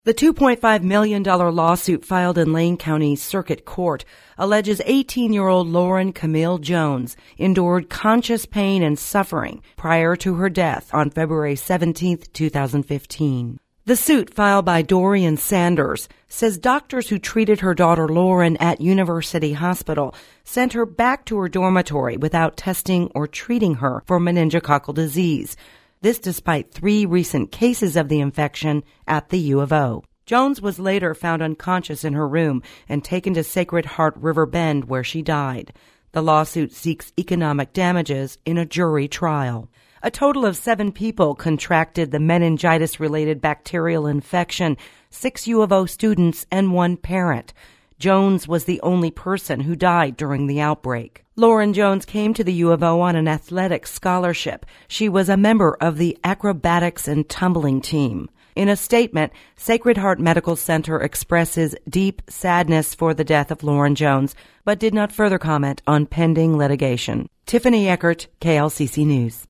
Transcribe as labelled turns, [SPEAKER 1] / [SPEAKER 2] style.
[SPEAKER 1] The $2.5 million lawsuit filed in Lane County Circuit Court alleges 18-year-old Lauren Camille Jones endured conscious pain and suffering prior to her death on February 17, 2015. The suit, filed by Dorian Sanders, says doctors who treated her daughter Lauren at University Hospital sent her back to her dormitory without testing or treating her for meningococcal disease. This despite 3 recent cases of the infection at the U of O. Jones was later found unconscious in her room and taken to Sacred Heart River Bend, where she died. The lawsuit seeks economic damages in a jury trial. A total of 7 people contracted the meningitis-related bacterial infection, 6 U of O students and 1 parent. Jones was the only person who died during the outbreak. Lauren Jones came to the U of O on an athletic scholarship. She was a member of the acrobatics and tumbling team. In a statement, Sacred Heart Medical Center expresses deep sadness for the death of Lauren Jones, but did not further comment on pending litigation. Tiffany Eckert, KLCC News.